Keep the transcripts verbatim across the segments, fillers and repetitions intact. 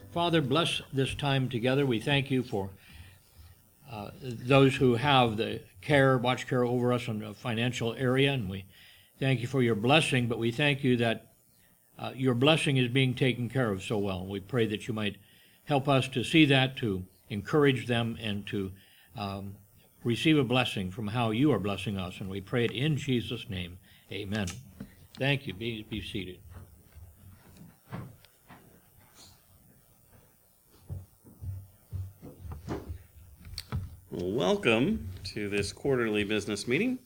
Father, bless this time together. We thank you for uh, those who have the care, watch care over us in the financial area, and we thank you for your blessing, but we thank you that uh, your blessing is being taken care of so well. We pray that you might help us to see that, to encourage them, and to um, receive a blessing from how you are blessing us, and we pray it in Jesus' name. Amen. Thank you. Be, be seated. Well, welcome to this quarterly business meeting.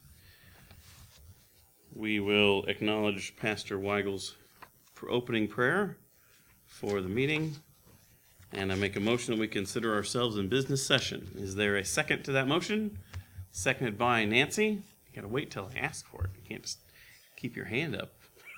We will acknowledge Pastor Weigel's opening prayer for the meeting, and I make a motion that we consider ourselves in business session. Is there a second to that motion? Seconded by Nancy. You gotta wait till I ask for it. You can't just keep your hand up.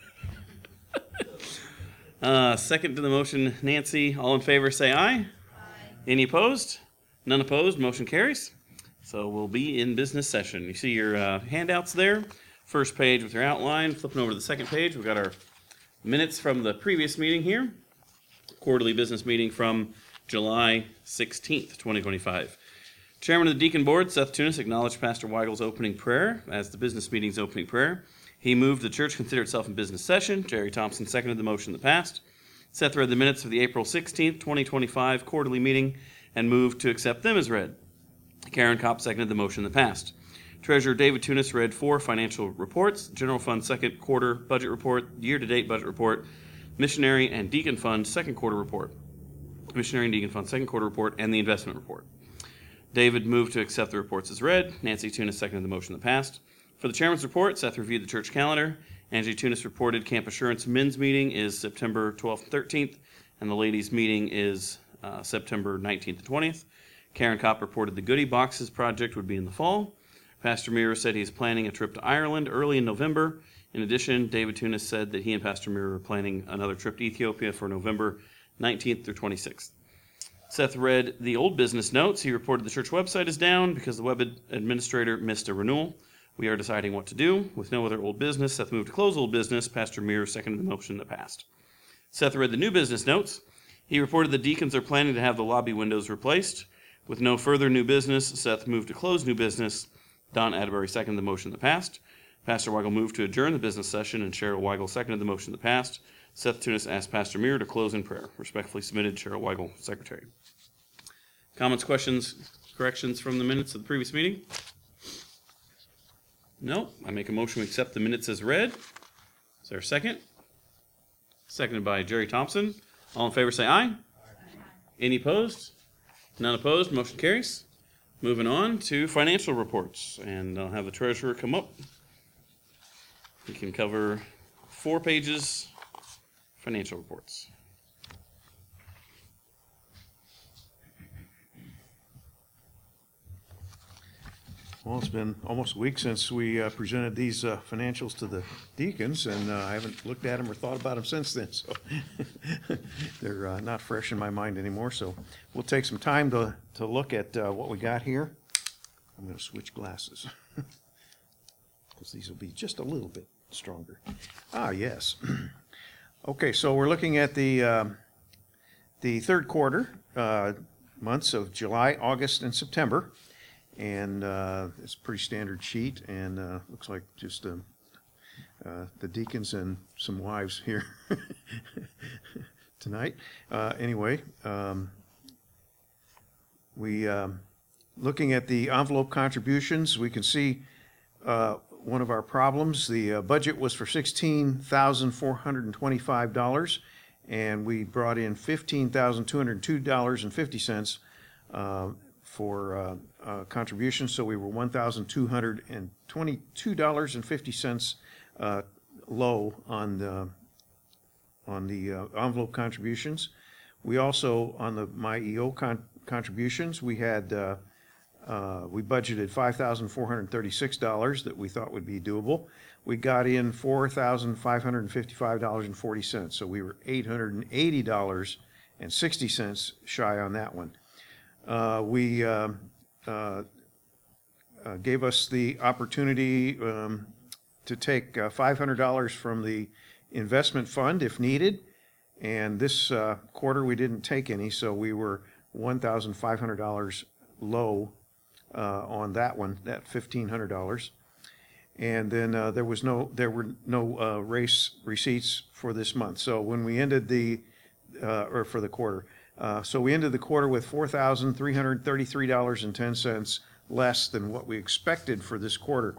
uh, second to the motion, Nancy. All in favor, say aye. Aye. Any opposed? None opposed. Motion carries. So we'll be in business session. You see your uh, handouts there. First page with your outline. Flipping over to the second page, we've got our minutes from the previous meeting here. Quarterly business meeting from July sixteenth, twenty twenty-five. Chairman of the Deacon Board, Seth Tunis, acknowledged Pastor Weigel's opening prayer as the business meeting's opening prayer. He moved the church consider itself in business session. Jerry Thompson seconded the motion that passed. Seth read the minutes of the April sixteenth, twenty twenty-five quarterly meeting and moved to accept them as read. Karen Kopp seconded the motion that passed. Treasurer David Tunis read four financial reports: General Fund second quarter budget report, year-to-date budget report, Missionary and Deacon Fund second quarter report, Missionary and Deacon Fund second quarter report, and the investment report. David moved to accept the reports as read. Nancy Tunis seconded the motion that passed. For the chairman's report, Seth reviewed the church calendar. Angie Tunis reported Camp Assurance men's meeting is September twelfth and thirteenth, and the ladies' meeting is uh, September nineteenth and twentieth. Karen Kopp reported the Goodie Boxes project would be in the fall. Pastor Mears said he's planning a trip to Ireland early in November. In addition, David Tunis said that he and Pastor Mears are planning another trip to Ethiopia for November nineteenth through twenty-sixth. Seth read the old business notes. He reported the church website is down because the web ad- administrator missed a renewal. We are deciding what to do. With no other old business, Seth moved to close old business. Pastor Mears seconded the motion that passed. Seth read the new business notes. He reported the deacons are planning to have the lobby windows replaced. With no further new business, Seth moved to close new business. Don Atterbury seconded the motion that passed. Pastor Weigel moved to adjourn the business session, and Cheryl Weigel seconded the motion that passed. Seth Tunis asked Pastor Mears to close in prayer. Respectfully submitted, Cheryl Weigel, Secretary. Comments, questions, corrections from the minutes of the previous meeting? No. I make a motion to accept the minutes as read. Is there a second? Seconded by Jerry Thompson. All in favor say aye. Aye. Any opposed? None opposed. Motion carries. Moving on to financial reports, and I'll have the treasurer come up. We can cover four pages, financial reports. Well, it's been almost a week since we uh, presented these uh, financials to the deacons, and uh, I haven't looked at them or thought about them since then, so they're uh, not fresh in my mind anymore. So we'll take some time to, to look at uh, what we got here. I'm going to switch glasses because these will be just a little bit stronger. Ah, yes. Okay, so we're looking at the, um, the third quarter, uh, months of July, August, and September. And uh, it's a pretty standard sheet, and uh, looks like just uh, uh, the deacons and some wives here tonight. Uh, anyway, um, we um, looking at the envelope contributions, we can see uh, one of our problems. The uh, budget was for sixteen thousand four hundred twenty-five dollars, and we brought in fifteen thousand two hundred two dollars and fifty cents uh, for uh, uh, contributions, so we were one thousand two hundred twenty-two dollars and fifty cents uh, low on the on the uh, envelope contributions. We also, on the My E O con- contributions, we had uh, uh, we budgeted five thousand four hundred thirty-six dollars that we thought would be doable. We got in four thousand five hundred fifty-five dollars and forty cents, so we were eight hundred eighty dollars and sixty cents shy on that one. Uh, we uh, uh, uh, gave us the opportunity um, to take uh, five hundred dollars from the investment fund if needed, And this uh, quarter, we didn't take any, so we were one thousand five hundred dollars low uh, on that one, that fifteen hundred dollars. And then uh, there was no, there were no uh, race receipts for this month. So when we ended the, uh, or for the quarter, uh, so we ended the quarter with four thousand three hundred thirty-three dollars and ten cents less than what we expected for this quarter.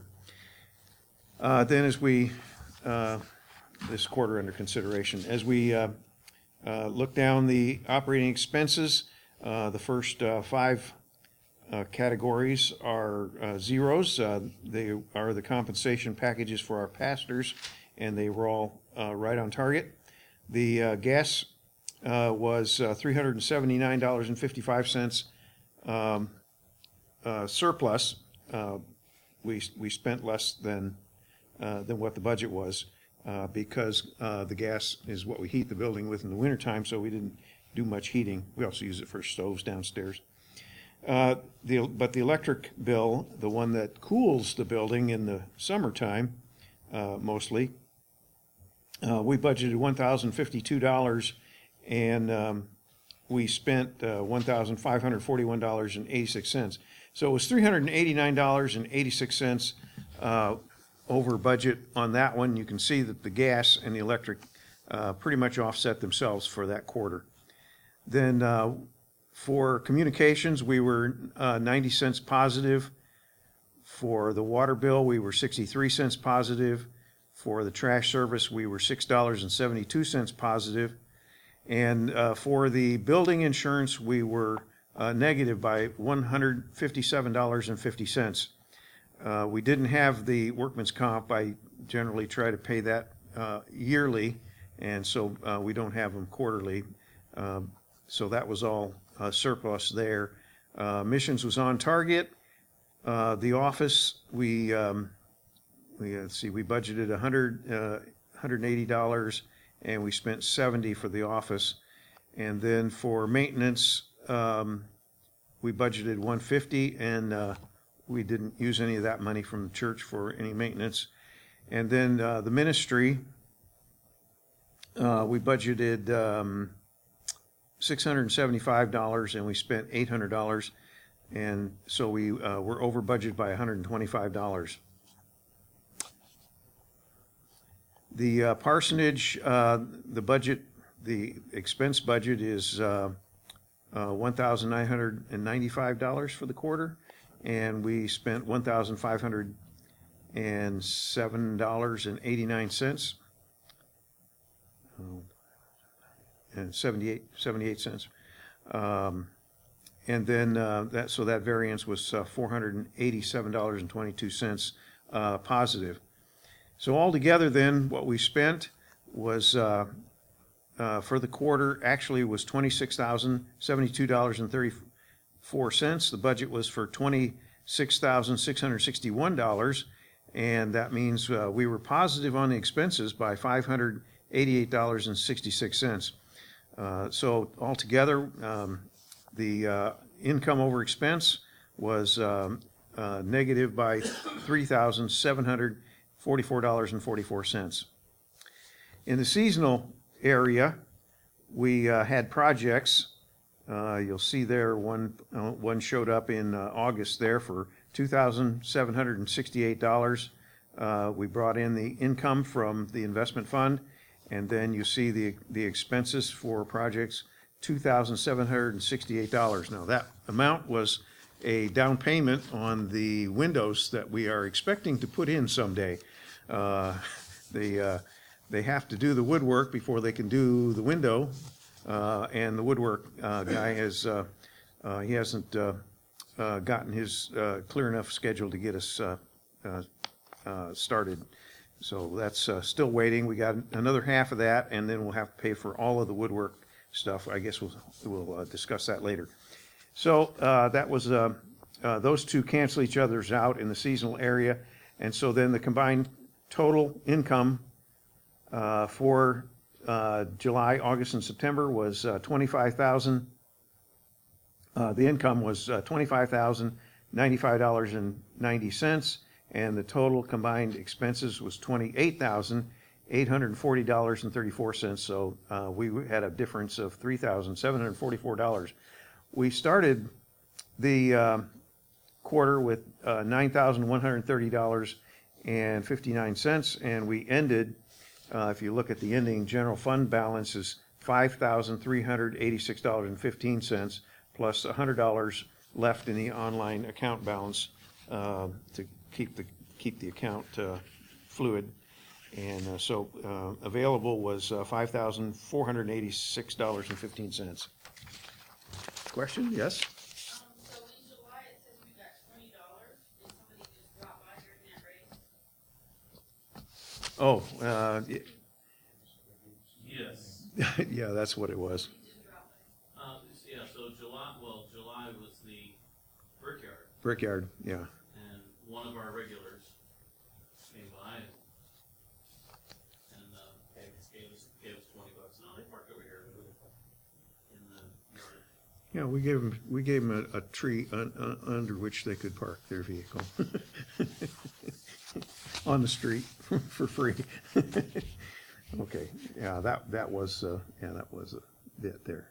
Uh, then as we, uh, this quarter under consideration, as we uh, uh, look down the operating expenses, uh, the first uh, five Uh, categories are uh, zeros. Uh, they are the compensation packages for our pastors, and they were all uh, right on target. The uh, gas uh, was uh, three hundred seventy-nine dollars and fifty-five cents um, uh, surplus. Uh, we we spent less than uh, than what the budget was uh, because uh, the gas is what we heat the building with in the wintertime, so we didn't do much heating. We also use it for stoves downstairs. Uh, the, but the electric bill, the one that cools the building in the summertime, uh, mostly, uh, we budgeted one thousand fifty-two dollars, and um, we spent uh, one thousand five hundred forty-one dollars and eighty-six cents. So it was three hundred eighty-nine dollars and eighty-six cents uh, over budget on that one. You can see that the gas and the electric uh, pretty much offset themselves for that quarter. Then uh, for communications, we were uh, ninety cents positive. For the water bill, we were sixty-three cents positive. For the trash service, we were six dollars and seventy-two cents positive. And uh, for the building insurance, we were uh, negative by one hundred fifty-seven dollars and fifty cents. Uh, we didn't have the workman's comp. I generally try to pay that uh, yearly, and so uh, we don't have them quarterly. Um, so that was all uh, surplus there. Uh, missions was on target. Uh, the office, we, um, we let's see, we budgeted one hundred, uh, one hundred eighty dollars, and we spent seventy dollars for the office. And then for maintenance, um, we budgeted one hundred fifty dollars, and uh, we didn't use any of that money from the church for any maintenance. And then uh, the ministry, uh, we budgeted um, six hundred seventy-five dollars, and we spent eight hundred dollars. And so we uh, were over budget by one hundred twenty-five dollars. The uh, parsonage, uh, the budget, the expense budget is uh, uh, one thousand nine hundred ninety-five dollars for the quarter, and we spent one thousand five hundred seven dollars and eighty-nine cents. And seventy-eight, seventy-eight cents. Um, and then uh, that, so that variance was uh, four hundred eighty-seven dollars and twenty-two cents uh, positive. So altogether then, what we spent was, uh, uh, for the quarter, actually was twenty-six thousand seventy-two dollars and thirty-four cents. The budget was for twenty-six thousand six hundred sixty-one dollars, and that means uh, we were positive on the expenses by five hundred eighty-eight dollars and sixty-six cents. Uh, so altogether, um, the uh, income over expense was um, uh, negative by three thousand seven hundred forty-four dollars and forty-four cents. In the seasonal area, we uh, had projects. Uh, you'll see there one uh, one showed up in uh, August there for two thousand seven hundred sixty-eight dollars. Uh, we brought in the income from the investment fund. And then you see the, the expenses for projects, two thousand seven hundred sixty-eight dollars. Now, that amount was a down payment on the windows that we are expecting to put in someday. Uh, they, uh, they have to do the woodwork before they can do the window, uh, and the woodwork uh, guy has, uh, uh, he hasn't uh, uh, gotten his uh, clear enough schedule to get us uh, uh, uh, started. So that's uh, still waiting. We got another half of that, and then we'll have to pay for all of the woodwork stuff. I guess we'll, we'll uh, discuss that later. So uh, that was, uh, uh, those two cancel each other's out in the seasonal area. And so then the combined total income uh, for uh, July, August, and September was uh, twenty-five thousand dollars. Uh, the income was uh, twenty-five thousand ninety-five dollars and ninety cents. And the total combined expenses was twenty-eight thousand eight hundred forty dollars and thirty-four cents. So uh, we had a difference of three thousand seven hundred forty-four dollars. We started the uh, quarter with uh, nine thousand one hundred thirty dollars and fifty-nine cents, and we ended, uh, if you look at the ending general fund balance, is five thousand three hundred eighty-six dollars and fifteen cents plus one hundred dollars left in the online account balance uh, to keep the keep the account uh, fluid. And uh, so uh, available was uh, five thousand four hundred eighty-six dollars and fifteen cents. Question? Yes? Um, so in July, it says we got twenty dollars. Did somebody just drop by during that race? Oh, uh, y- Yes. yeah, that's what it was. Just drop by. Uh, yeah, so July, well, July was the Brickyard, Brickyard, yeah. and one of our regulars came by and, and, uh, gave us, gave us, gave us twenty bucks. No, they parked over here in the yard. Yeah, we gave them, we gave them a, a tree un, un, under which they could park their vehicle. On the street for free. Okay, yeah, that, that was, uh, yeah, that was a bit there.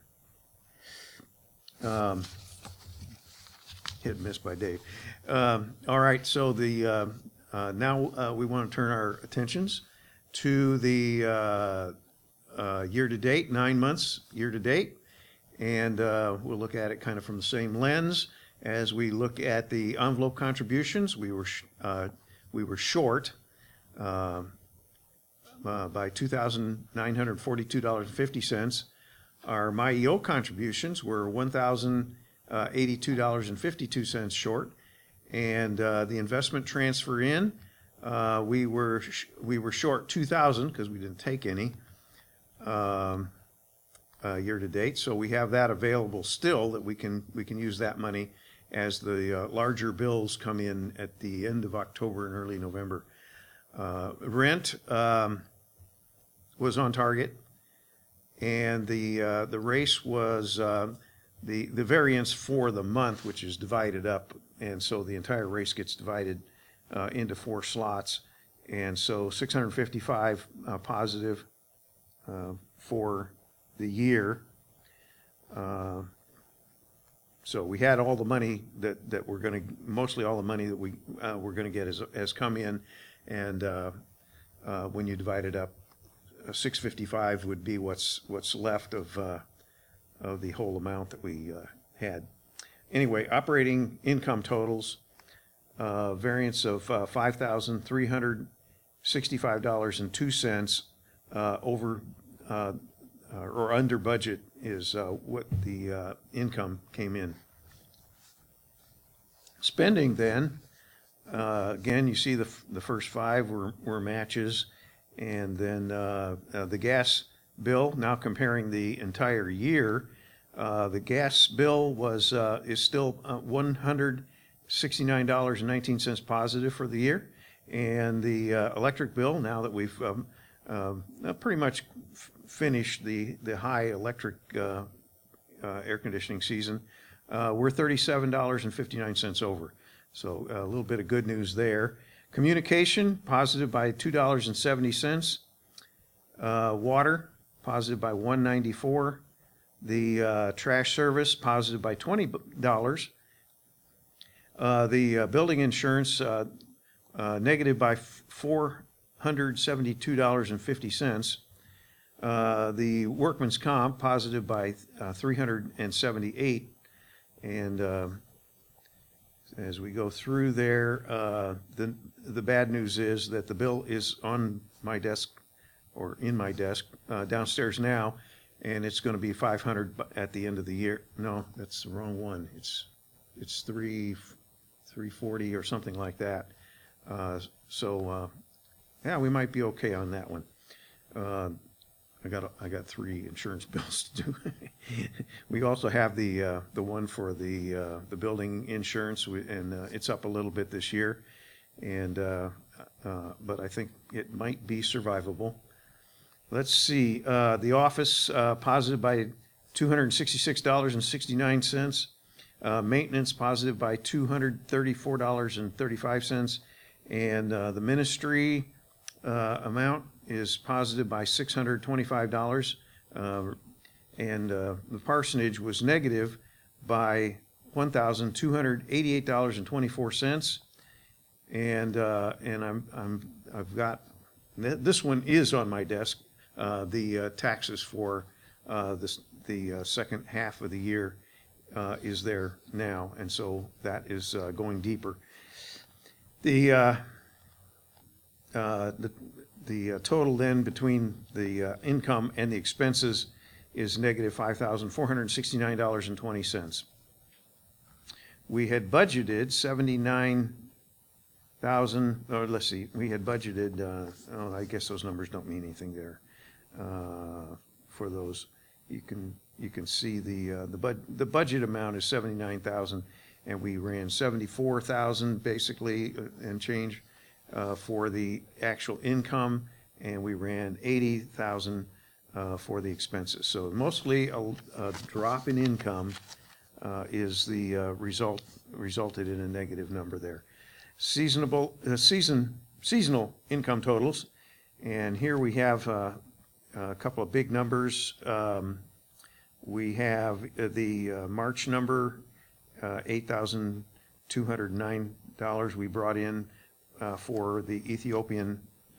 Um, hit and miss by Dave. Um, all right, so the, uh, uh, now, uh, we want to turn our attentions to the, uh, uh, year-to-date, nine months, year-to-date. And, uh, we'll look at it kind of from the same lens as we look at the envelope contributions. We were, sh- uh, we were short, um, Uh, by two thousand nine hundred forty-two dollars and fifty cents. Our M I E O contributions were one thousand eighty-two dollars and fifty-two cents short. And uh, the investment transfer in, uh, we were sh- we were short two thousand because we didn't take any um, uh, year to date. So we have that available still, that we can we can use that money as the uh, larger bills come in at the end of October and early November. Uh, rent um, was on target, and the uh, the race was uh, the the variance for the month, which is divided up, and so the entire race gets divided uh, into four slots, and so six hundred fifty-five uh, positive uh, for the year. Uh, so we had all the money that that we're going to mostly all the money that we uh, we're going to get has has come in. And uh, uh, when you divide it up, uh, six fifty-five would be what's what's left of uh, of the whole amount that we uh, had. Anyway, operating income totals, uh, variance of uh, five thousand three hundred sixty-five dollars and two cents uh, over uh, or under budget is uh, what the uh, income came in. Spending then. Uh, again, you see the f- the first five were, were matches, and then uh, uh, the gas bill. Now comparing the entire year, uh, the gas bill was uh, is still uh, one hundred sixty-nine dollars and nineteen cents positive for the year, and the uh, electric bill. Now that we've um, uh, pretty much f- finished the the high electric uh, uh, air conditioning season, uh, we're thirty-seven dollars and fifty-nine cents over. So a little bit of good news there. Communication, positive by two dollars and seventy cents. Uh, water, positive by one hundred ninety-four dollars. The uh, trash service, positive by twenty dollars. Uh, the uh, building insurance, uh, uh, negative by four hundred seventy-two dollars and fifty cents. Uh, the workman's comp, positive by uh, three hundred seventy-eight dollars. And uh, as we go through there, uh, the the bad news is that the bill is on my desk, or in my desk uh, downstairs now, and it's going to be five hundred at the end of the year. No, that's the wrong one. It's it's three three forty or something like that. Uh, so uh, yeah, we might be okay on that one. Uh, I got I got three insurance bills to do. We also have the uh, the one for the uh, the building insurance, and uh, it's up a little bit this year, and uh, uh, but I think it might be survivable. Let's see, uh, the office uh, positive by two hundred sixty-six dollars and sixty-nine cents, uh, maintenance positive by two hundred thirty-four dollars and thirty-five cents, and uh, the ministry uh, amount is positive by six hundred twenty-five dollars, uh, and uh, the parsonage was negative by one thousand two hundred eighty-eight dollars and twenty-four cents. And uh, and I'm I'm I've got this one is on my desk. Uh, the uh, taxes for uh, this the uh, second half of the year uh, is there now, and so that is uh, going deeper. The uh, uh, the the uh, total then between the uh, income and the expenses is negative five thousand four hundred sixty-nine dollars and twenty cents. We had budgeted seventy-nine thousand, or let's see, we had budgeted, uh, oh, I guess those numbers don't mean anything there. Uh, for those, you can you can see the uh, the bud the budget amount is seventy-nine thousand, and we ran seventy-four thousand basically uh, and change uh, for the actual income, and we ran eighty thousand uh, for the expenses. So mostly a, a drop in income uh, is the uh, result resulted in a negative number there. Seasonable uh, season seasonal income totals, and here we have uh, a couple of big numbers. Um, we have uh, the uh, March number, uh, eight thousand two hundred nine dollars we brought in uh, for the Ethiopian.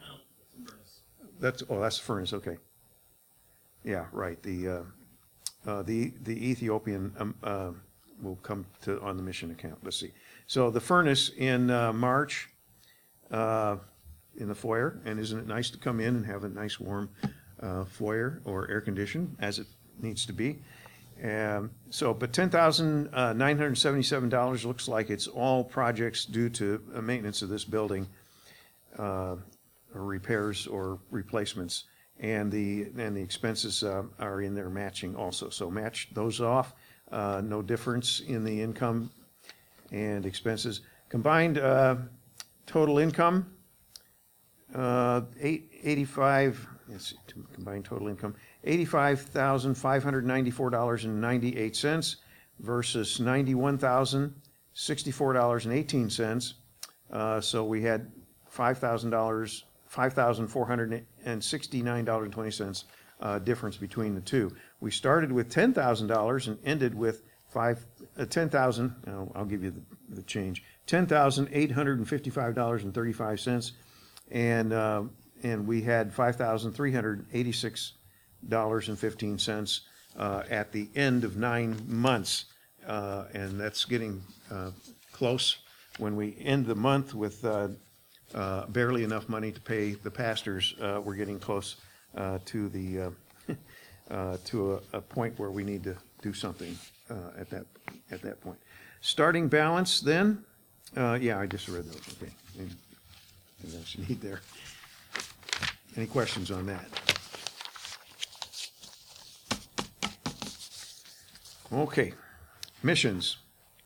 That's oh, that's the furnace. Okay. Yeah, right. The uh, uh, the the Ethiopian um, uh, will come to on the mission account. Let's see. So the furnace in uh, March uh, in the foyer, and isn't it nice to come in and have a nice warm uh, foyer or air conditioned as it needs to be? Um, so, but ten thousand nine hundred seventy-seven dollars looks like it's all projects due to uh, maintenance of this building, uh, or repairs or replacements, and the and the expenses uh, are in there matching also. So match those off. Uh, no difference in the income and expenses. Combined uh, total income, uh, eight eighty-five. Let's see, combined total income, eighty-five thousand five hundred ninety-four dollars and ninety-eight cents versus ninety-one thousand sixty-four dollars and eighteen cents. Uh, so we had five thousand dollars, five thousand four hundred sixty-nine dollars and twenty cents uh, difference between the two. We started with ten thousand dollars and ended with five, uh, ten thousand, I'll, I'll give you the, the change, ten thousand eight hundred fifty-five dollars and thirty-five cents, and uh, and we had five thousand three hundred eighty-six dollars and fifteen cents uh, at the end of nine months, uh, and that's getting uh, close. When we end the month with uh, uh, barely enough money to pay the pastors, uh, we're getting close uh, to the uh, uh, to a, a point where we need to do something uh, at that at that point. Starting balance then, uh, yeah, I just read those. Okay, anything else you need there? Any questions on that? Okay, missions.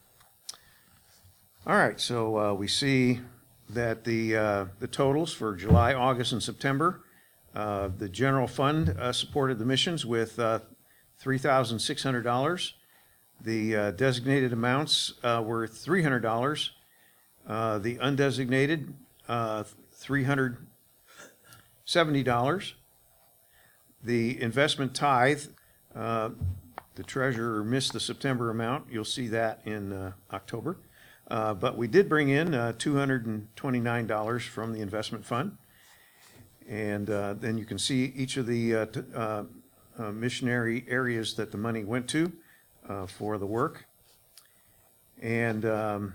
All right, so uh, we see that the uh, the totals for July, August, and September, uh, the general fund uh, supported the missions with uh, three thousand six hundred dollars. The uh, designated amounts uh, were three hundred dollars. Uh, the undesignated, uh, three hundred seventy dollars. The investment tithe, uh, the treasurer missed the September amount. You'll see that in uh, October. Uh, but we did bring in uh, two hundred twenty-nine dollars from the investment fund. And uh, then you can see each of the uh, t- uh, uh, missionary areas that the money went to uh, for the work. And um,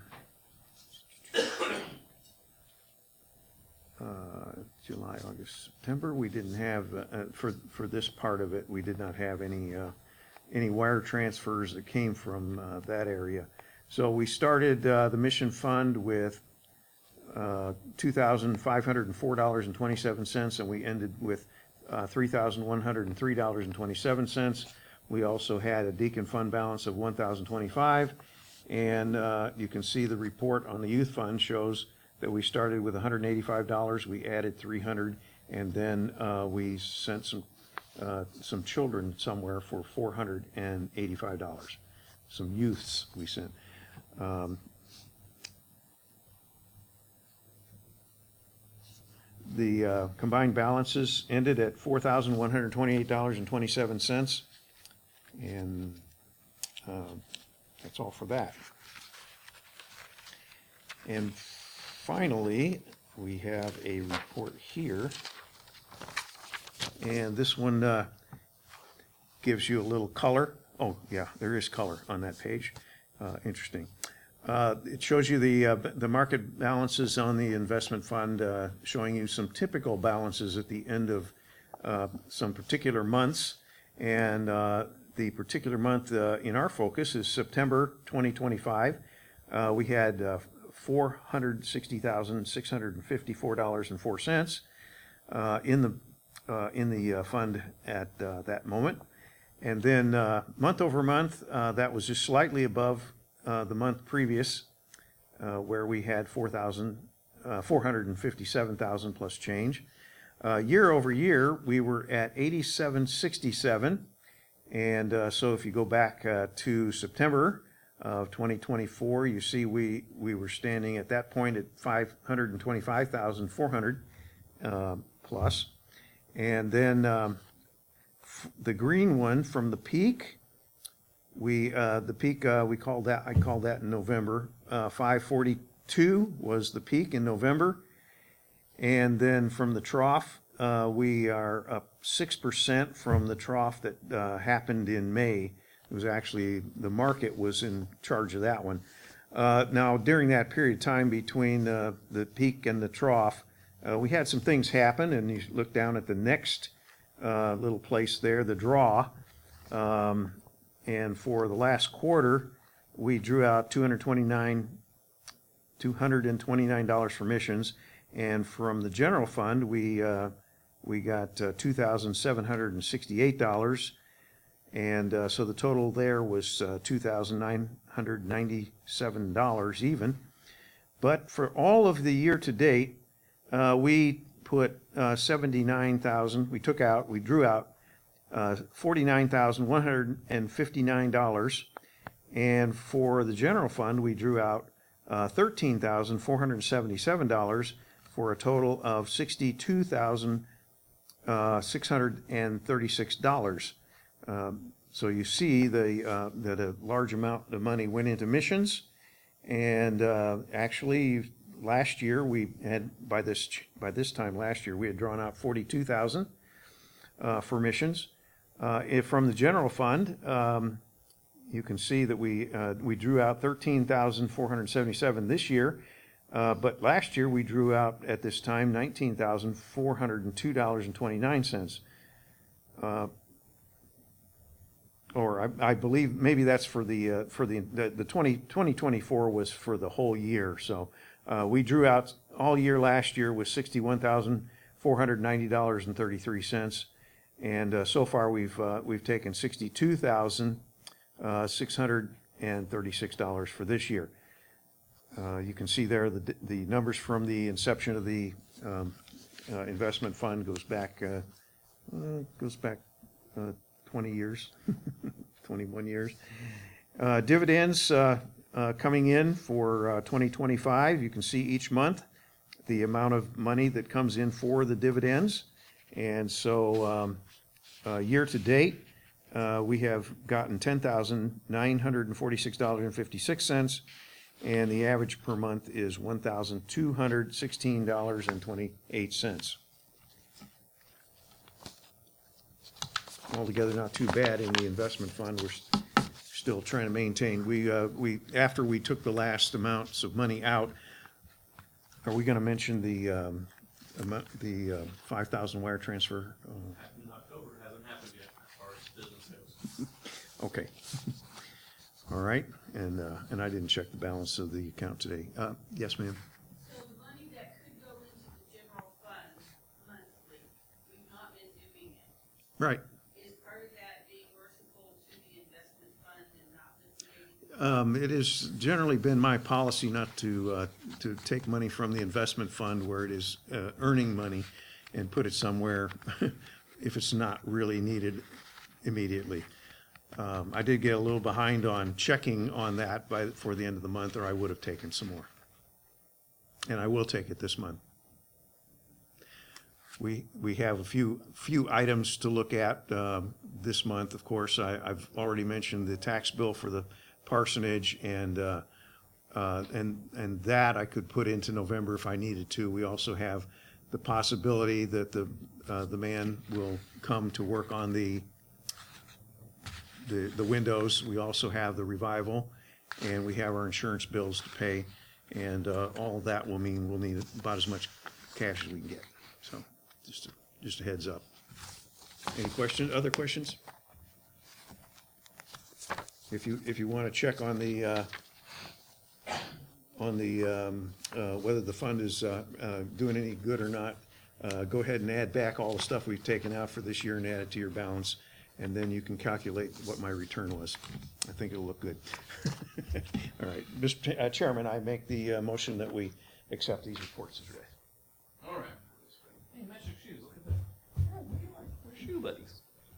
uh, July, August, September, we didn't have, uh, uh, for, for this part of it, we did not have any, uh, any wire transfers that came from uh, that area. So we started uh, the mission fund with uh, two thousand five hundred four dollars and twenty-seven cents, and we ended with uh, three thousand one hundred three dollars and twenty-seven cents. We also had a deacon fund balance of one thousand twenty-five dollars, and uh, you can see the report on the youth fund shows that we started with one hundred eighty-five dollars, we added three hundred dollars, and then uh, we sent some uh, some children somewhere for four hundred eighty-five dollars. Some youths we sent. Um, the uh, combined balances ended at four thousand one hundred twenty-eight dollars and twenty-seven cents. And uh, that's all for that. And finally, we have a report here. And this one uh, gives you a little color. Oh, yeah, there is color on that page. Uh, interesting. Uh, It shows you the, uh, the market balances on the investment fund, uh, showing you some typical balances at the end of uh, some particular months. And uh, the particular month uh, in our focus is September twenty twenty-five. Uh, We had uh, four hundred sixty thousand six hundred fifty-four dollars and four cents uh, in the, uh, in the uh, fund at uh, that moment. And then uh, month over month, uh, that was just slightly above uh, the month previous, uh, where we had four thousand, uh, four hundred fifty-seven thousand plus change. Uh, year over year, we were at eighty-seven sixty-seven. And uh, so if you go back uh, to September of twenty twenty-four, you see we, we were standing at that point at five hundred twenty-five thousand four hundred uh, plus. And then um, the green one from the peak, we uh, the peak uh, we called that I called that in November. Uh, five forty-two was the peak in November, and then from the trough, uh, we are up six percent from the trough that uh, happened in May. It was actually the market was in charge of that one. Uh, now during that period of time between uh, the peak and the trough, uh, we had some things happen, and you look down at the next Uh, little place there, the draw, um, and for the last quarter, we drew out two hundred twenty-nine, two hundred twenty-nine dollars for missions, and from the general fund, we uh, we got uh, two thousand seven hundred sixty-eight dollars, and uh, so the total there was uh, two thousand nine hundred ninety-seven dollars even. But for all of the year to date, uh, we put uh, seventy-nine thousand, we took out, we drew out uh, forty-nine thousand one hundred fifty-nine dollars, and for the general fund, we drew out uh, thirteen thousand four hundred seventy-seven dollars for a total of sixty-two thousand six hundred thirty-six dollars. Um, so you see the, uh, that a large amount of money went into missions, and uh, actually last year we had, by this by this time last year, we had drawn out forty-two thousand uh, for missions. Uh, if from the general fund, um, you can see that we uh, we drew out thirteen thousand four hundred seventy-seven this year, uh, but last year we drew out at this time nineteen thousand four hundred two dollars and twenty-nine cents. Uh, or I, I believe maybe that's for the uh, for the the, the twenty twenty-four was for the whole year. So. Uh, we drew out all year last year was sixty-one thousand four hundred ninety dollars and thirty-three cents, and uh, so far we've uh, we've taken sixty-two thousand six hundred thirty-six dollars for this year. Uh, you can see there the the numbers from the inception of the um, uh, investment fund goes back uh, uh, goes back uh, twenty years, twenty-one years. Uh, dividends. Uh, Uh, coming in for uh, twenty twenty-five, you can see each month the amount of money that comes in for the dividends. And so um, uh, year to date, uh, we have gotten ten thousand nine hundred forty-six dollars and fifty-six cents, and the average per month is one thousand two hundred sixteen dollars and twenty-eight cents. Altogether, not too bad in the investment fund. We're still trying to maintain. We, uh, we, after we took the last amounts of money out, are we gonna mention the, um, amount, the, uh, five thousand wire transfer? Uh, In October, hasn't happened yet as far as business goes. Okay. All right, and, uh, and I didn't check the balance of the account today. Uh, yes, ma'am? So the money that could go into the general fund monthly, we've not been doing it. Right. Is part of that being merciful to the investment fund and not liquidating? Um, it has generally been my policy not to, uh, to take money from the investment fund where it is, uh, earning money and put it somewhere if it's not really needed immediately. Um, I did get a little behind on checking on that by, for the end of the month, or I would have taken some more. And I will take it this month. we, we have a few, few items to look at um, this month. Of course, I, I've already mentioned the tax bill for the parsonage, and, uh, uh, and, and that I could put into November if I needed to. We also have the possibility that the, uh, the man will come to work on the, the, the windows. We also have the revival, and we have our insurance bills to pay. And uh, all of that will mean we'll need about as much cash as we can get. So just, a- just a heads up. Any questions, other questions? If you, if you want to check on the, uh, on the, um, uh, whether the fund is uh, uh, doing any good or not, uh, go ahead and add back all the stuff we've taken out for this year and add it to your balance, and then you can calculate what my return was. I think it'll look good. All right, Mister Ta- uh, Chairman, I make the uh, motion that we accept these reports as read. All right. Hey, magic shoes. Look at that. Oh, we like we're shoe buddies.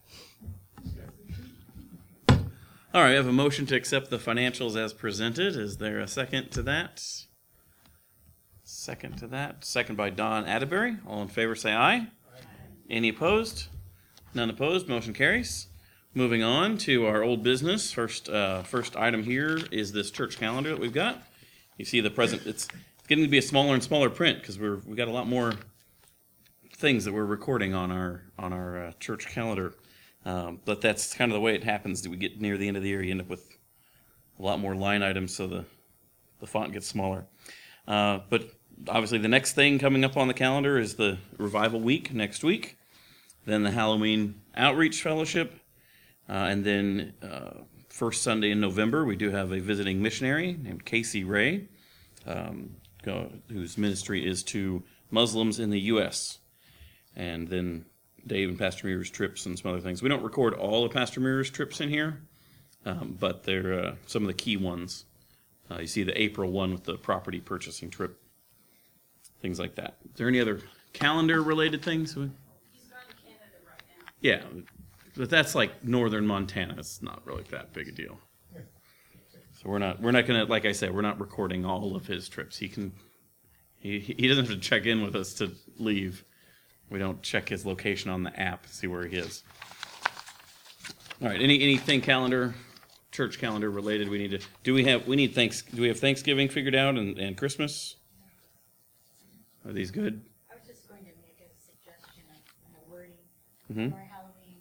All right, I have a motion to accept the financials as presented. Is there a second to that? Second to that. Second by Don Atterbury. All in favor, say aye. Aye. Any opposed? None opposed. Motion carries. Moving on to our old business. First, uh, first item here is this church calendar that we've got. You see the present. It's, it's getting to be a smaller and smaller print because we're we got a lot more things that we're recording on our on our uh, church calendar. Um, but that's kind of the way it happens. We get near the end of the year, you end up with a lot more line items, so the the font gets smaller. Uh, but obviously, the next thing coming up on the calendar is the Revival Week next week. Then the Halloween Outreach Fellowship. Uh, and then uh, first Sunday in November, we do have a visiting missionary named Casey Ray, um, go, whose ministry is to Muslims in the U S And then Dave and Pastor Muir's trips and some other things. We don't record all of Pastor Muir's trips in here, um, but they're uh, some of the key ones. Uh, you see the April one with the property purchasing trip, things like that. Is there any other calendar-related things? He's going to Canada right now. Yeah, but that's like northern Montana. It's not really that big a deal. So we're not we're not gonna, like I said, we're not recording all of his trips. He can he he doesn't have to check in with us to leave. We don't check his location on the app to see where he is. All right, any anything calendar, church calendar related we need to do we have we need thanks do we have Thanksgiving figured out and, and Christmas? Are these good? I was just going to make a suggestion on the wording Mhm. for Halloween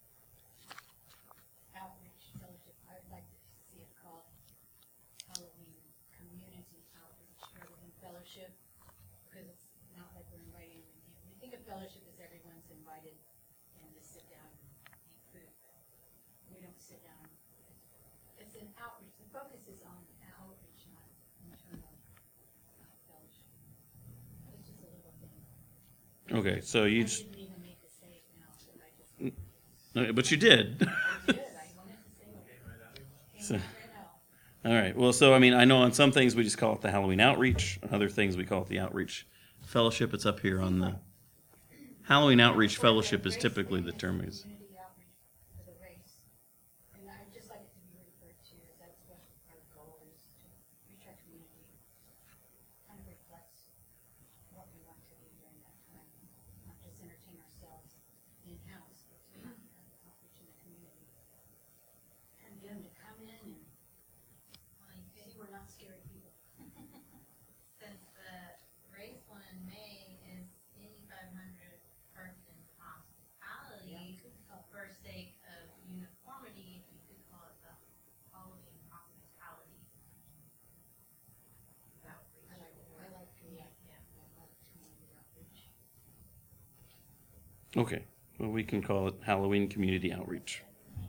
outreach fellowship. I would like to see it called Halloween community outreach rather than fellowship, because it's not like we're inviting them in. We think of fellowship as everyone's invited and to sit down and eat food. We don't sit down. It's an outreach. The focus is on outreach, not internal uh, fellowship. It's just a little thing. Okay, so you I just, didn't even mean to say it now, but I just. okay, but you did. I did, I wanted to say it. So- Came right out. All right. Well, so I mean, I know on some things we just call it the Halloween Outreach. On other things we call it the Outreach Fellowship. It's up here on the Halloween Outreach Fellowship is typically the term we use. Community outreach for the race. And I'd just like it to be referred to as that's what our goal is, to reach our community. Kind of reflects what we want to do during that time, not just entertain ourselves in-house, but to have outreach in the community. And get them to come in and see we're not scary people. Since the race one in May is eighty-five hundred person hospitality, for sake of uniformity, you could call it the Halloween hospitality. I like, I like community, yeah, I like community outreach. Okay. Well, we can call it Halloween Community Outreach.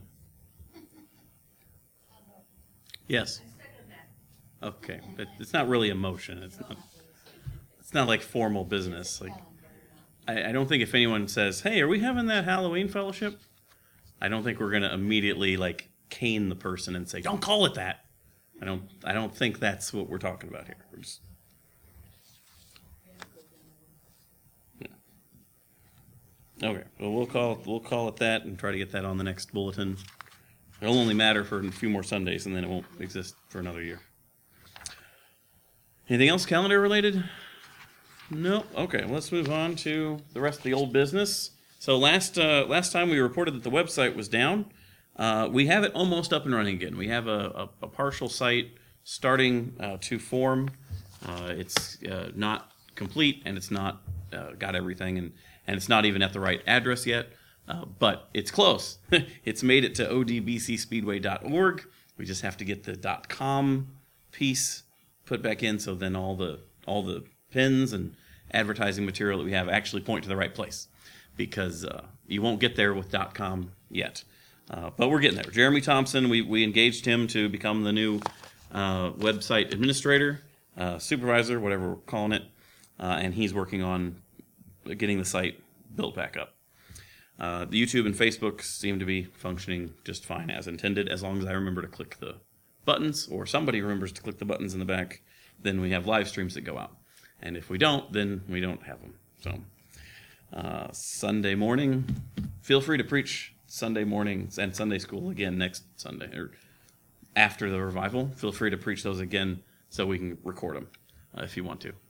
Yes. Okay, but it's not really a motion. It's not. It's not like formal business. Like, I, I don't think if anyone says, "Hey, are we having that Halloween fellowship?" I don't think we're gonna immediately like cane the person and say, "Don't call it that." I don't. I don't think that's what we're talking about here. We're just, yeah. Okay. Well, we'll call it. We'll call it that and try to get that on the next bulletin. It'll only matter for a few more Sundays, and then it won't exist for another year. Anything else calendar related? No. Okay, let's move on to the rest of the old business. So last uh, last time we reported that the website was down. Uh, we have it almost up and running again. We have a, a, a partial site starting uh, to form. Uh, it's uh, not complete, and it's not uh, got everything, and, and it's not even at the right address yet. Uh, but it's close. It's made it to o d b c speedway dot org. We just have to get the .com piece put back in, so then all the all the pins and advertising material that we have actually point to the right place, because uh, you won't get there with .com yet. Uh, but we're getting there. Jeremy Thompson, we, we engaged him to become the new uh, website administrator, uh, supervisor, whatever we're calling it, uh, and he's working on getting the site built back up. Uh, the YouTube and Facebook seem to be functioning just fine as intended, as long as I remember to click the buttons, or somebody remembers to click the buttons in the back. Then we have live streams that go out. And if we don't, then we don't have them. So uh, Sunday morning, feel free to preach Sunday mornings and Sunday school again next Sunday, or after the revival. Feel free to preach those again so we can record them uh, if you want to.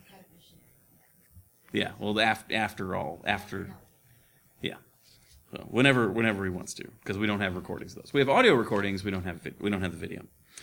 Yeah, well, after, after all, after... Yeah, so whenever whenever he wants to, because we don't have recordings of those. We have audio recordings. We don't have vid- we don't have the video.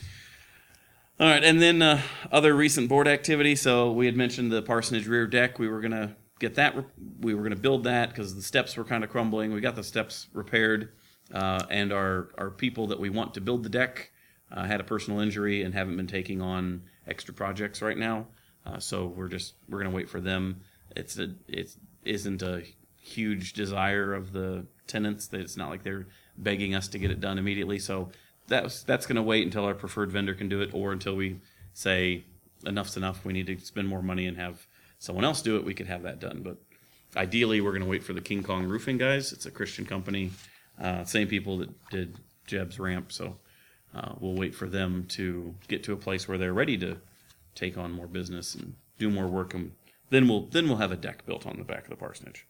All right, and then uh, other recent board activity. So we had mentioned the parsonage rear deck. We were gonna get that. Re- we were gonna build that because the steps were kind of crumbling. We got the steps repaired, uh, and our our people that we want to build the deck uh, had a personal injury and haven't been taking on extra projects right now. Uh, so we're just we're gonna wait for them. It's a it isn't a huge desire of the tenants. That it's not like they're begging us to get it done immediately. So that's that's going to wait until our preferred vendor can do it, or until we say enough's enough. We need to spend more money and have someone else do it. We could have that done. But ideally, we're going to wait for the King Kong Roofing guys. It's a Christian company, uh, same people that did Jeb's ramp. So uh, we'll wait for them to get to a place where they're ready to take on more business and do more work, and then we'll then we'll have a deck built on the back of the parsonage.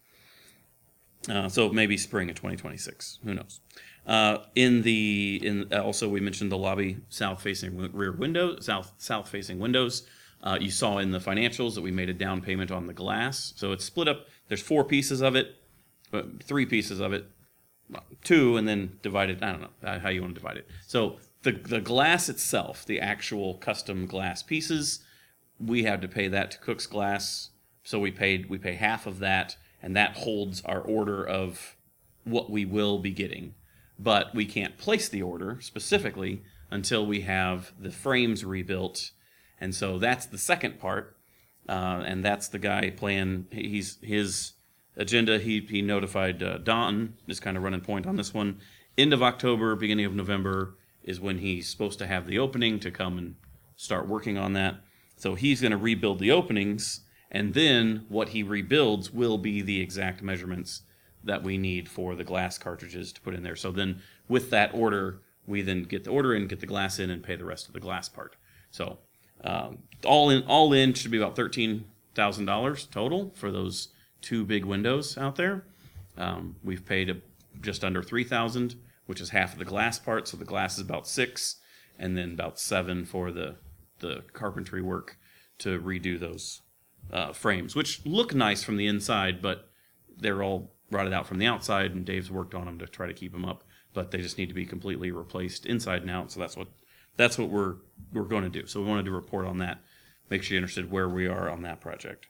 Uh, so maybe spring of twenty twenty-six. Who knows? Uh, in the in also we mentioned the lobby south facing rear window, south south facing windows. Uh, you saw in the financials that we made a down payment on the glass. So it's split up. There's four pieces of it, but three pieces of it, well, two, and then divided. I don't know how you want to divide it. So the the glass itself, the actual custom glass pieces, we had to pay that to Cook's Glass. So we paid we pay half of that. And that holds our order of what we will be getting. But we can't place the order specifically until we have the frames rebuilt. And so that's the second part. Uh, and that's the guy playing, he's his agenda, he, he notified uh, Don, is kind of running point on this one. End of October, beginning of November is when he's supposed to have the opening to come and start working on that. So he's going to rebuild the openings. And then what he rebuilds will be the exact measurements that we need for the glass cartridges to put in there. So then with that order, we then get the order in, get the glass in, and pay the rest of the glass part. So um, all in all in should be about thirteen thousand dollars total for those two big windows out there. Um, we've paid a, just under three thousand dollars, which is half of the glass part. So the glass is about six, and then about seven for the, the carpentry work to redo those Uh, frames, which look nice from the inside, but they're all rotted out from the outside, and Dave's worked on them to try to keep them up, but they just need to be completely replaced inside and out. So that's what that's what we're we're going to do. So we wanted to report on that, make sure you understood where we are on that project.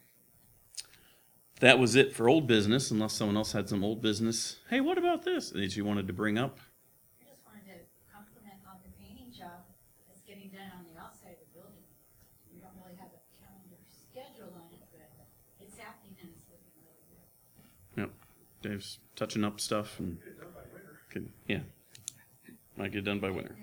That was it for old business, unless someone else had some old business. Hey, what about this that you wanted to bring up? I just wanted to compliment on the painting job that's getting done on the outside of the building. We don't really have a calendar schedule on it, but it's happening and it's looking really good. Yep, Dave's touching up stuff and could, yeah, might get done by winter.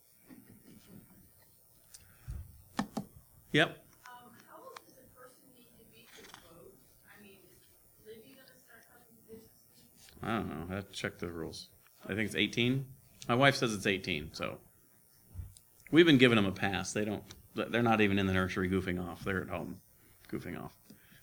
Yep. Um, how old does a person need to be to vote? I mean, is Libby gonna start coming to business? I don't know. I have to check the rules. I think it's eighteen. My wife says it's eighteen, so we've been giving them a pass. They don't. They're not even in the nursery goofing off. They're at home goofing off.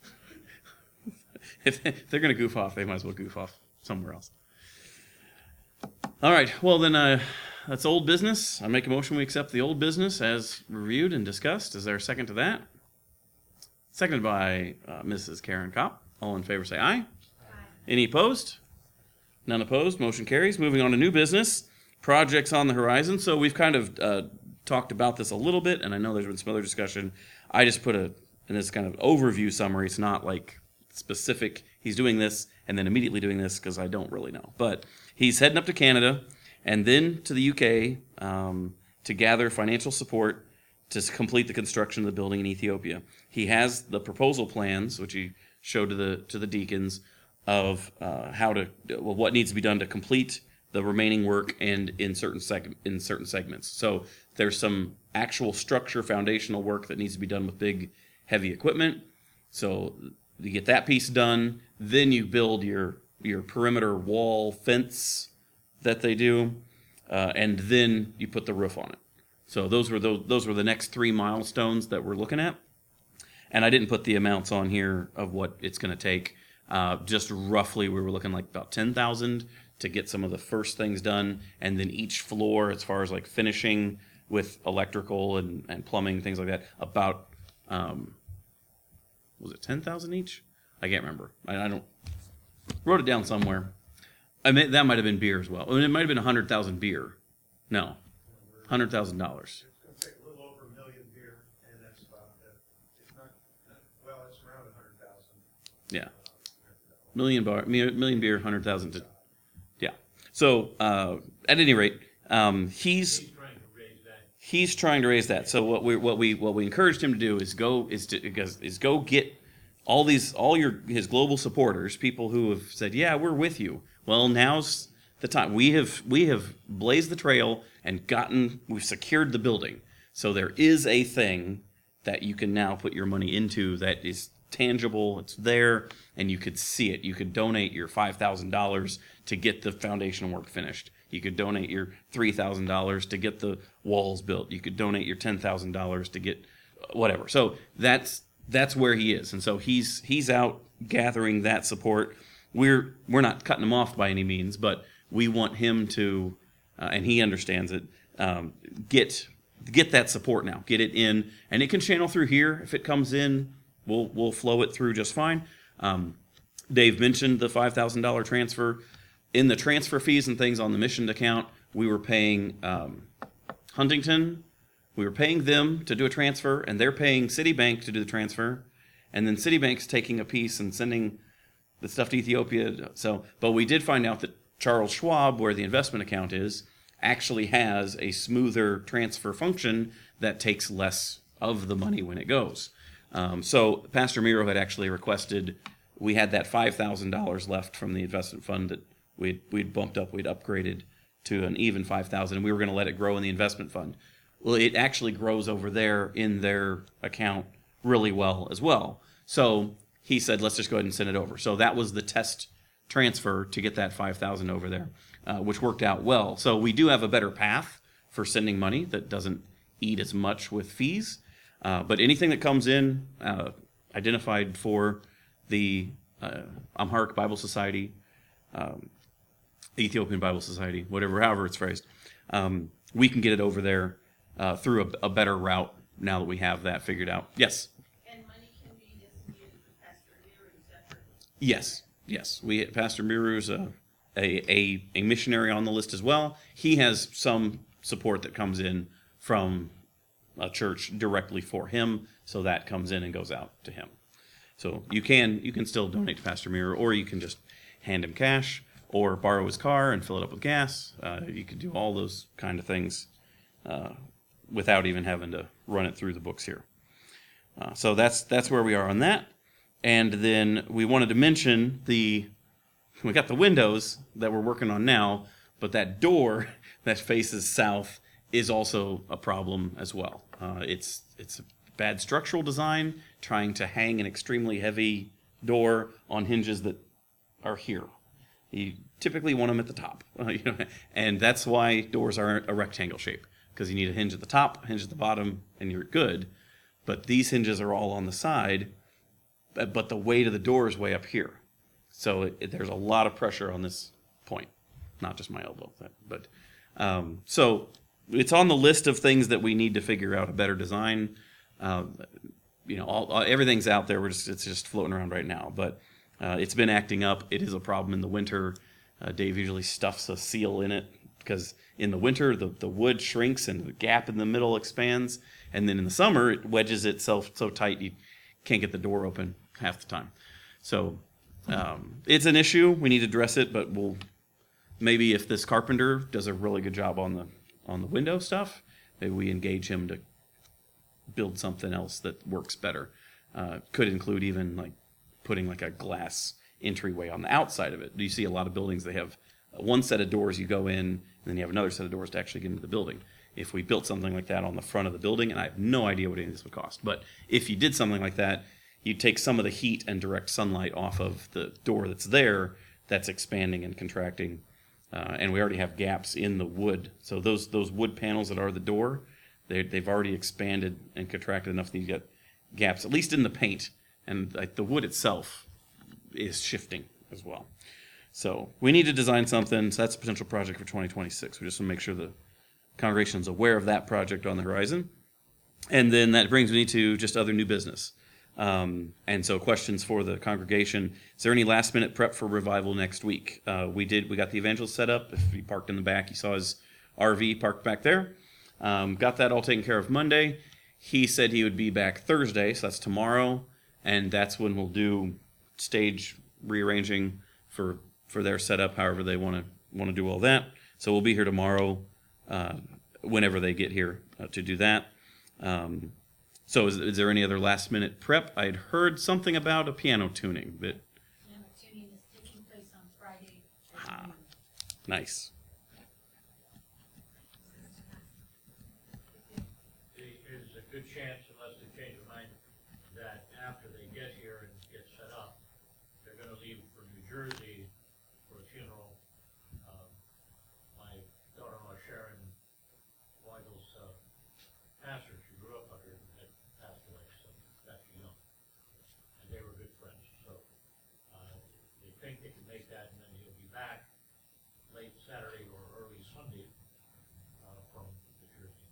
If they're going to goof off, they might as well goof off somewhere else. All right. Well, then uh, that's old business. I make a motion we accept the old business as reviewed and discussed. Is there a second to that? seconded by uh, Missus Karen Kopp. All in favor say aye. Aye. Any opposed? None opposed. Motion carries. Moving on to new business. Projects on the horizon. So we've kind of uh, talked about this a little bit, and I know there's been some other discussion. I just put a, in this kind of overview summary. It's not like specific, he's doing this and then immediately doing this, because I don't really know. But he's heading up to Canada and then to the U K um, to gather financial support to complete the construction of the building in Ethiopia. He has the proposal plans, which he showed to the to the deacons, of uh, how to well, what needs to be done to complete the remaining work, and in certain seg- in certain segments. So there's some actual structure, foundational work that needs to be done with big, heavy equipment. So you get that piece done, then you build your your perimeter wall fence that they do, uh, and then you put the roof on it. So those were those those were the next three milestones that we're looking at. And I didn't put the amounts on here of what it's going to take. Uh, just roughly, we were looking like about ten thousand to get some of the first things done, and then each floor, as far as like finishing with electrical and, and plumbing, things like that, about um, was it ten thousand each? I can't remember. I, I don't wrote it down somewhere. I mean, that might have been beer as well. I mean, it might have been a hundred thousand beer. No, hundred thousand dollars. It's going to take a little over a million beer, and that's about, uh, it's not, well, it's around a hundred thousand. Yeah, million bar, million beer, hundred thousand. To, yeah. So uh, at any rate, um, he's He's trying to raise that. he's trying to raise that. So what we what we what we encouraged him to do is go is to is, is go get all these all your his global supporters, people who have said, yeah, we're with you. Well, now's the time. We have we have blazed the trail and gotten we've secured the building. So there is a thing that you can now put your money into that is tangible. It's there, and you could see it. You could donate your five thousand dollars to get the foundation work finished. You could donate your three thousand dollars to get the walls built. You could donate your ten thousand dollars to get whatever. So that's that's where he is, and so he's he's out gathering that support. We're we're not cutting him off by any means, but we want him to, uh, and he understands it. Um, get get that support now. Get it in, and it can channel through here. If it comes in, we'll we'll flow it through just fine. Um, Dave mentioned the five thousand dollar transfer. In the transfer fees and things on the mission account, we were paying um, Huntington. We were paying them to do a transfer, and they're paying Citibank to do the transfer, and then Citibank's taking a piece and sending the stuff to Ethiopia. So, but we did find out that Charles Schwab, where the investment account is, actually has a smoother transfer function that takes less of the money when it goes. Um, so Pastor Miro had actually requested, we had that five thousand dollars left from the investment fund that we'd, we'd bumped up, we'd upgraded to an even five thousand dollars, and we were going to let it grow in the investment fund. Well, it actually grows over there in their account really well as well. So he said, let's just go ahead and send it over. So that was the test transfer to get that five thousand dollars over there, uh, which worked out well. So we do have a better path for sending money that doesn't eat as much with fees. Uh, but anything that comes in, uh, identified for the uh, Amharic Bible Society, um, Ethiopian Bible Society, whatever, however it's phrased, um, we can get it over there uh, through a, a better route now that we have that figured out. Yes? And money can be distributed to Pastor Miru separately. Yes, yes. We Pastor Miru's a, a, a, a missionary on the list as well. He has some support that comes in from a church directly for him, so that comes in and goes out to him. So you can you can still donate to Pastor Miru, or you can just hand him cash, or borrow his car and fill it up with gas. Uh, you can do all those kind of things uh, without even having to run it through the books here. Uh, so that's that's where we are on that. And then we wanted to mention the we got the windows that we're working on now, but that door that faces south is also a problem as well. Uh, it's it's a bad structural design, trying to hang an extremely heavy door on hinges that are here. You typically want them at the top, uh, you know, and that's why doors are a rectangle shape, because you need a hinge at the top, a hinge at the bottom, and you're good. But these hinges are all on the side, but, but the weight of the door is way up here. So it, it, there's a lot of pressure on this point, not just my elbow, but um, so it's on the list of things that we need to figure out a better design. Uh, you know, all, all everything's out there. We're just it's just floating around right now, but uh, it's been acting up. It is a problem in the winter. Uh, Dave usually stuffs a seal in it because in the winter the the wood shrinks and the gap in the middle expands, and then in the summer it wedges itself so tight you can't get the door open half the time. So um, it's an issue. We need to address it, but we'll maybe if this carpenter does a really good job on the on the window stuff, maybe we engage him to build something else that works better. Uh, could include even like putting like a glass entryway on the outside of it. You see a lot of buildings, they have one set of doors you go in, and then you have another set of doors to actually get into the building. If we built something like that on the front of the building, and I have no idea what any of this would cost, but if you did something like that, you'd take some of the heat and direct sunlight off of the door that's there, that's expanding and contracting. Uh, and we already have gaps in the wood. So those those wood panels that are the door, they, they've already expanded and contracted enough that you get gaps, at least in the paint. And like, the wood itself is shifting as well. So we need to design something. So that's a potential project for twenty twenty-six. We just want to make sure the congregation's aware of that project on the horizon. And then that brings me to just other new business. Um, and so questions for the congregation. Is there any last minute prep for revival next week? Uh, we did, we got the evangelist set up. If he parked in the back, you saw his R V parked back there. Um, got that all taken care of Monday. He said he would be back Thursday, so that's tomorrow. And that's when we'll do stage rearranging for, for their setup, however they want to, want to do all that. So we'll be here tomorrow, uh, whenever they get here uh, to do that. Um, So is, is there any other last minute prep? I'd heard something about a piano tuning, but Piano tuning is taking place on Friday. Ah. nice. There's a good chance, unless they change their mind, that after they get here and get set up, they're gonna leave for New Jersey for a funeral. Um, My daughter-in-law Sharon Weigel's uh, pastor, she grew up under, had passed away, so that's young. And they were good friends, so uh, they think they can make that, and then he'll be back late Saturday or early Sunday uh, from New Jersey.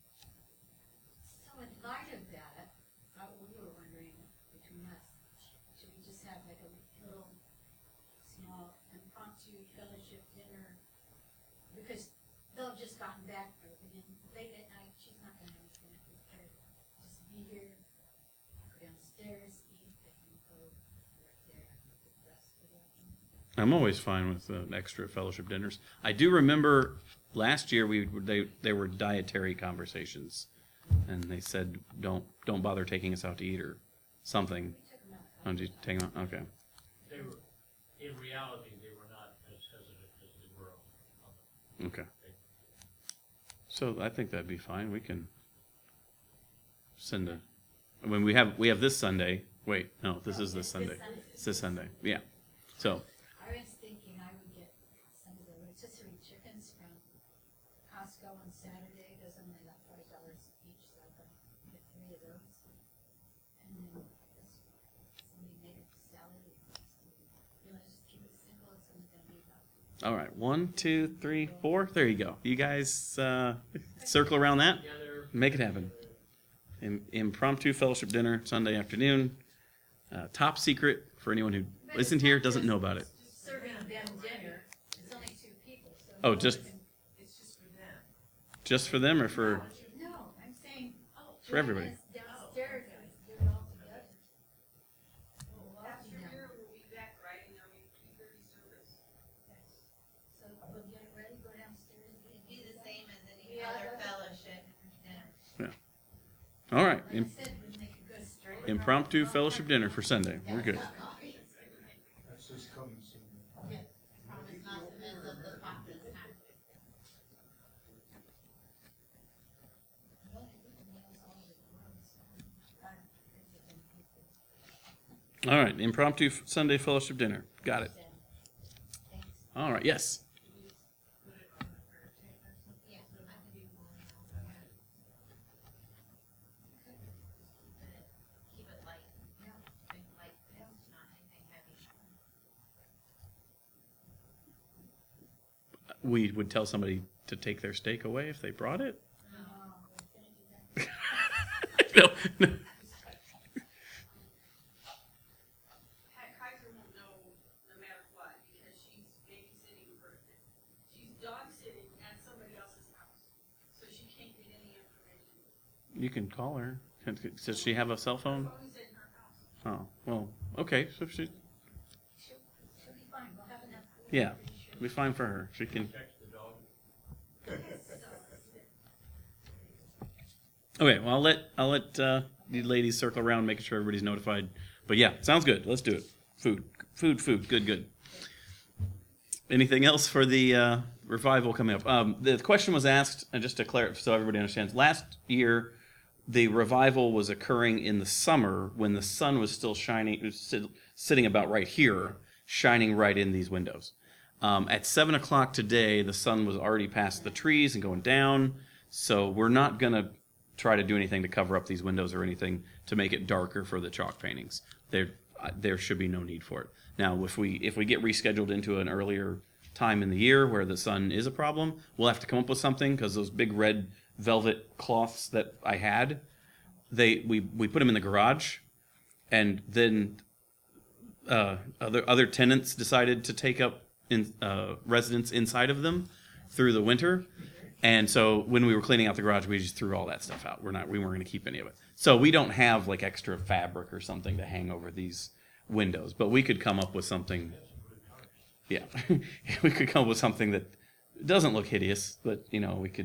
So in light of that, uh, we were wondering between us, should we just have like a little small impromptu fellowship dinner? Because they'll have just gotten back, or again, late at night, she's not gonna have anything to prepare. Just be here, go downstairs, eat, they can go right there, the rest of the afternoon. I'm always fine with uh, extra fellowship dinners. I do remember last year we they they were dietary conversations, and they said don't don't bother taking us out to eat or something. We took them out. Oh, did you take them out? Okay. They were, in reality, they were not as hesitant as they were on the Okay. So I think that'd be fine. We can send a. I mean, we have we have this Sunday. Wait, no, this is this Sunday. It's this Sunday. Yeah. So I was thinking I would get some of the rotisserie chickens from Costco on Saturday, those are only like five dollars each, so I could get three of those. And then just somebody made a salad, you know, just keep it simple, it's only gonna be about. all right, one, two, three, four. There you go. You guys uh, circle around that. Make it happen. Im- impromptu fellowship dinner Sunday afternoon. Uh, top secret for anyone who isn't here, doesn't know about it. Serving them dinner, it's only two people, so. Oh, just It's just for them. just for them or for? No, I'm saying, oh. For everybody. join us Downstairs, and do it all together. Pastor Beer will be back, right, in our two thirty service. So we'll get it ready, go downstairs. It'd be the same as any other fellowship dinner. All right, Like I Im- said, we make a good straight. impromptu fellowship dinner for Sunday. We're good. That's just coming soon. Promise not to mess up the pot this time. All right, impromptu f- Sunday fellowship dinner. Got it. All right, yes. Yeah, I can do more. Keep it light. Drink light, not anything heavy. We would tell somebody to take their steak away if they brought it. No, no. You can call her. Does she have a cell phone? Phone's in her house. Oh, well, okay. So she, She'll, she'll be fine, we'll have enough. food. yeah, it'll be fine for her. She can. Text the dog. Okay, well, I'll let I'll let uh, the ladies circle around, making sure everybody's notified. But yeah, sounds good. Let's do it. Food, food, food. Good, good. Anything else for the uh, revival coming up? Um, the question was asked, and just to clarify, so everybody understands. Last year, the revival was occurring in the summer when the sun was still shining, it was sit- sitting about right here, shining right in these windows. Um, at seven o'clock today, the sun was already past the trees and going down. So we're not gonna try to do anything to cover up these windows or anything to make it darker for the chalk paintings. There, uh, there should be no need for it. Now, if we if we get rescheduled into an earlier time in the year where the sun is a problem, we'll have to come up with something, because those big red velvet cloths that I had, they we we put them in the garage, and then uh, other other tenants decided to take up in uh, residence inside of them through the winter. And so when we were cleaning out the garage, we just threw all that stuff out. We're not, we weren't going to keep any of it. So we don't have like extra fabric or something to hang over these windows, but we could come up with something. Yeah, we could come up with something that doesn't look hideous, but you know, we could,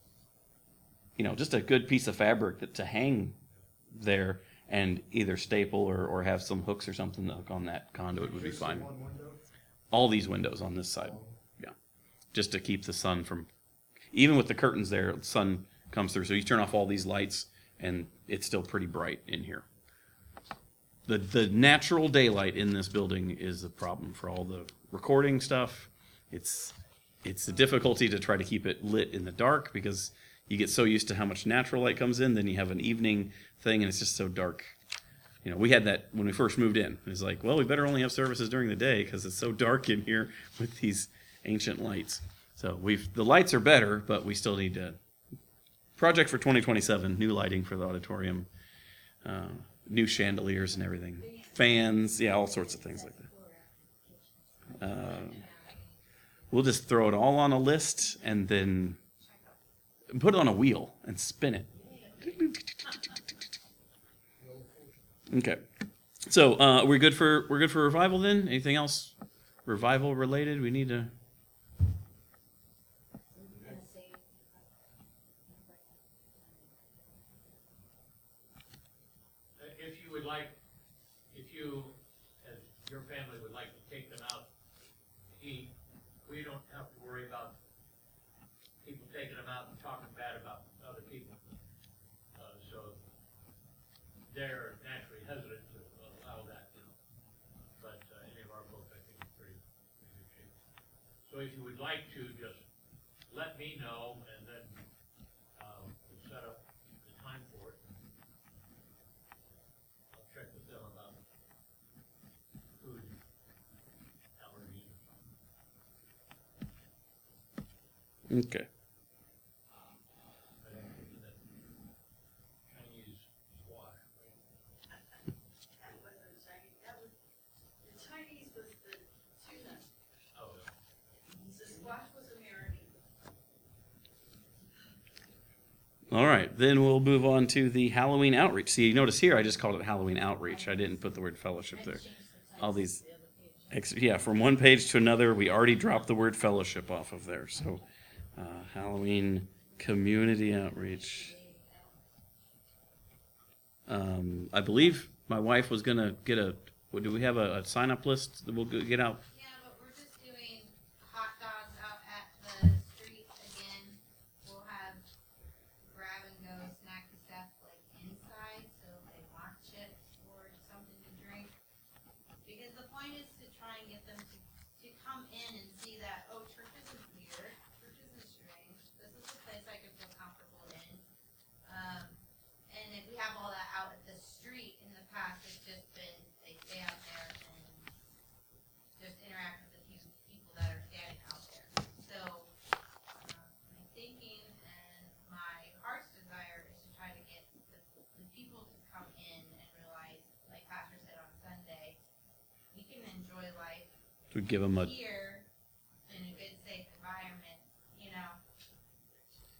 you know, just a good piece of fabric that to hang there and either staple or, or have some hooks or something to hook on that conduit would be fine. One window? All these windows on this side. Yeah. Just to keep the sun from, even with the curtains there, the sun comes through. So you turn off all these lights and it's still pretty bright in here. The the natural daylight in this building is a problem for all the recording stuff. It's it's a difficulty to try to keep it lit in the dark because you get so used to how much natural light comes in, then you have an evening thing and it's just so dark. You know, we had that when we first moved in. It was like, well, we better only have services during the day because it's so dark in here with these ancient lights. So we've the lights are better, but we still need to project for twenty twenty-seven, new lighting for the auditorium, uh, new chandeliers and everything, fans, yeah, all sorts of things like that. Uh, we'll just throw it all on a list and then put it on a wheel and spin it. Okay, so uh, we're good for we're good for revival then. Anything else revival related? We need to. If you would like, if you, as your family would like to take them out to eat, we don't have to worry about people taking them out and talking bad about other people. Uh, so they're naturally hesitant to allow that, you know. But uh, any of our folks, I think, are pretty, pretty good shape. So if you would like to, just let me know, and then uh, we'll set up the time for it. I'll check with them about food allergies or something. Okay. I think it's that Chinese squash, right? That wasn't Chinese, that was, the Chinese was the tuna, Oh, the squash was American. All right, then we'll move on to the Halloween outreach. See, you notice here I just called it Halloween outreach. I didn't put the word fellowship there. All these, ex- yeah, from one page to another, we already dropped the word fellowship off of there. So, uh, Halloween community outreach. Um, I believe my wife was gonna get a. what, Do we have a, a sign up list that we'll go- get out? Yeah, but we're just doing hot dogs out at the street again. We'll have grab and go snacky stuff like inside, so they watch it for something to drink. Because the point is to try and get them to, to come in and see that, oh, church isn't weird, church isn't strange, this is a place I can feel comfortable in. Um, and if we have all that out at the street in the past, it's just been, they stay out there and just interact with the few people that are standing out there. So, uh, my thinking and my heart's desire is to try to get the, the people to come in and realize, like Pastor said on Sunday, we can enjoy life To give them a. here in a good, safe environment, you know? I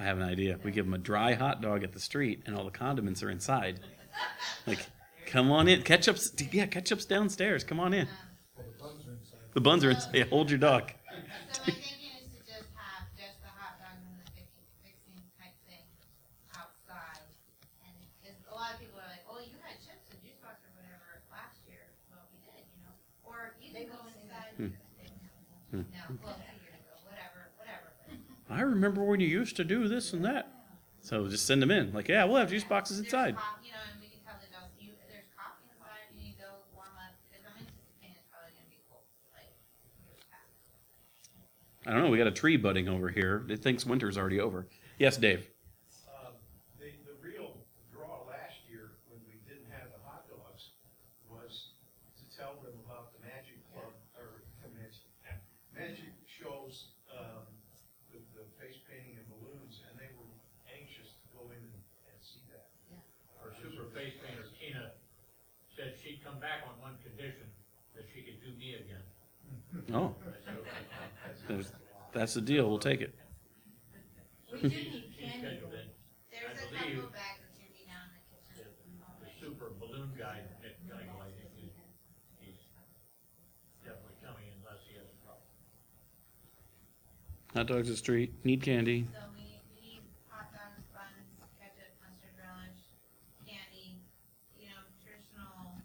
have an idea. We give them a dry hot dog at the street, and all the condiments are inside. Like, come on in. Ketchup's, yeah, ketchup's downstairs. Come on in. Well, the buns are inside. The buns are inside. Yeah, hold your dog. So my thinking is to just have just the hot dogs and the fixing, fixing type thing outside. And, cause a lot of people are like, oh, you had chips and juice box or whatever last year. Well, we did, you know, or you can go inside. Hmm. No, well, a year ago, whatever, whatever. I remember when you used to do this and that. So just send them in. Like, yeah, we'll have juice boxes There's inside. co- You know, and we can tell the adults, you, there's coffee inside, you need to go warm up, cause I'm anticipating it's probably gonna be cold, like, years past. I don't know. We got a tree budding over here. It thinks winter's already over. Yes, Dave. Um, The, the real draw last year, when we didn't have the hot dogs, was to tell them about the Magic Club, or convention, Magic shows, um, with the face painting and balloons, and they were anxious to go in and, and see that. Our super face painter, Tina, said she'd come back on one condition, that she could do me again. Oh, I said, okay. there's, that's the deal. We'll take it. We do need She's candy. scheduled in. There's I a believe couple of bags of candy down in the kitchen. The super balloon guy, Nick Geico, I think he's, he's definitely coming unless he has a problem. Hot dogs at the street. Need candy. So we, we need hot dogs, buns, ketchup, mustard relish, candy, you know, traditional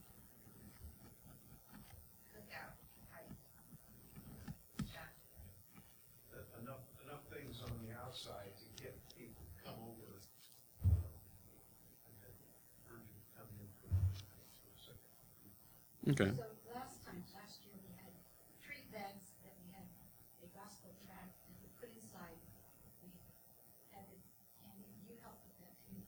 cookout type stuff. Enough, enough things on the outside to get people to come over. um, and then urge them to come in for for a second. Okay. So last time, last year, we had treat bags that we had a gospel tract that we put inside. We had the candy, you helped with that too.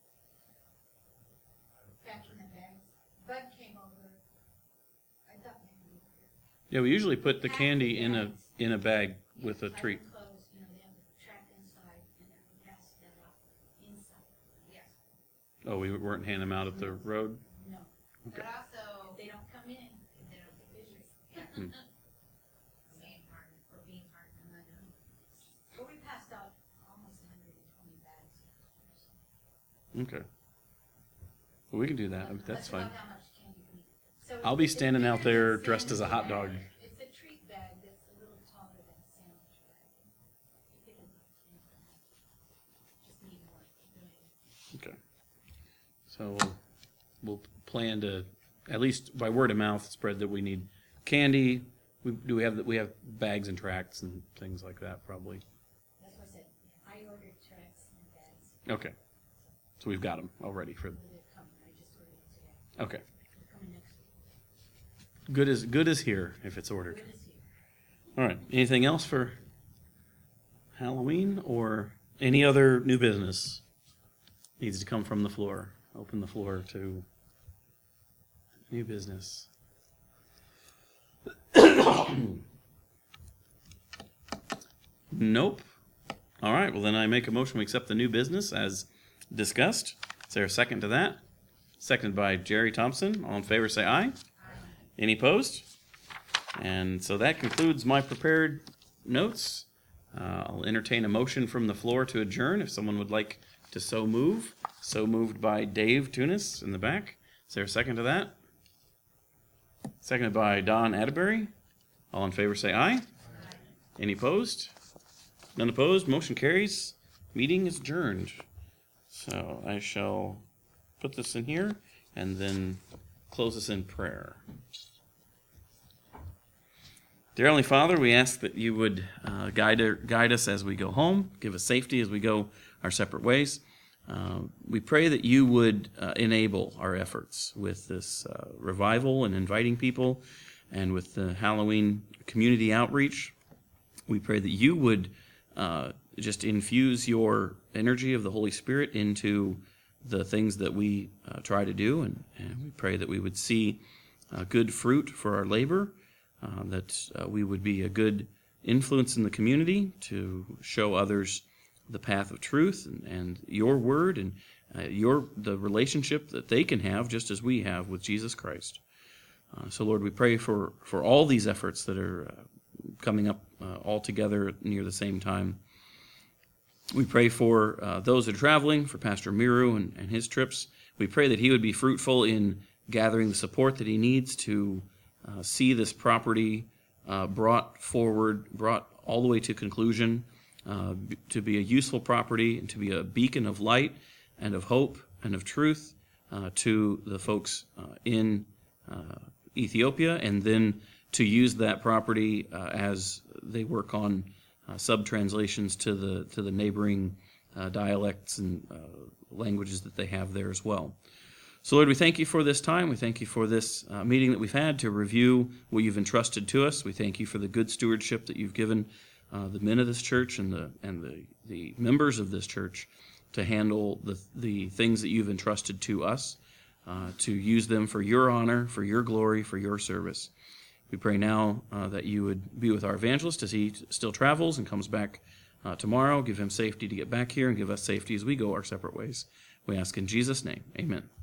Packing the bags. Bud came over. I thought maybe we were. Yeah, we usually put the candy in a in a bag with a treat. Closed, you know, they have the track inside and then we pass that out inside. Yes, Oh, we weren't handing them out at the road. No, but also, if they don't come in, if they don't get vicious, Hmm. being hard, or being hard. and I know. But we passed out almost hundred and twenty bags. Okay. Well, we can do that. I mean, that's about fine. how much candy we need. So I'll be it's a standing out bigger there than dressed as a hot sandwich dog. bag. It's a treat bag that's a little taller than a sandwich bag. You get enough candy. Just need more. doing. Okay. So we'll, we'll plan to, at least by word of mouth, spread that we need candy. We, do we have we have bags and tracts and things like that probably? That's what I said. I ordered tracks and bags. Okay. So we've got them already for. They're coming. I just ordered them today. Okay. They're coming next week. Good as good as here if it's ordered. Good is here. All right. Anything else for Halloween or any other new business needs to come from the floor? Open the floor to new business. Nope. All right. Well, then I make a motion we accept the new business as discussed. Is there a second to that? Seconded by Jerry Thompson. All in favor say aye. Aye. Any opposed? And so that concludes my prepared notes. Uh, I'll entertain a motion from the floor to adjourn if someone would like to so move. So moved by Dave Tunis in the back. Is there a second to that? Seconded by Don Atterbury. All in favor say aye. Aye. Any opposed? None opposed. Motion carries. Meeting is adjourned. So I shall put this in here and then close this in prayer. Dear Heavenly Father, we ask that you would uh, guide, guide us as we go home, give us safety as we go our separate ways. Uh, we pray that you would uh, enable our efforts with this uh, revival and inviting people and with the Halloween community outreach. We pray that you would uh, just infuse your energy of the Holy Spirit into the things that we uh, try to do, and, and we pray that we would see uh, good fruit for our labor, uh, that uh, we would be a good influence in the community to show others the path of truth and, and your word and uh, your the relationship that they can have just as we have with Jesus Christ. Uh, so, Lord, we pray for, for all these efforts that are uh, coming up uh, all together near the same time. We pray for uh, those that are traveling, for Pastor Miru and, and his trips. We pray that he would be fruitful in gathering the support that he needs to uh, see this property uh, brought forward, brought all the way to conclusion, uh, b- to be a useful property and to be a beacon of light and of hope and of truth uh, to the folks uh, in uh, Ethiopia, and then to use that property uh, as they work on uh, sub-translations to the to the neighboring uh, dialects and uh, languages that they have there as well. So Lord, we thank you for this time. We thank you for this uh, meeting that we've had to review what you've entrusted to us. We thank you for the good stewardship that you've given uh, the men of this church and the and the, the members of this church to handle the the things that you've entrusted to us, uh, to use them for your honor, for your glory, for your service. We pray now uh, that you would be with our evangelist as he still travels and comes back uh, tomorrow. Give him safety to get back here and give us safety as we go our separate ways. We ask in Jesus' name, amen.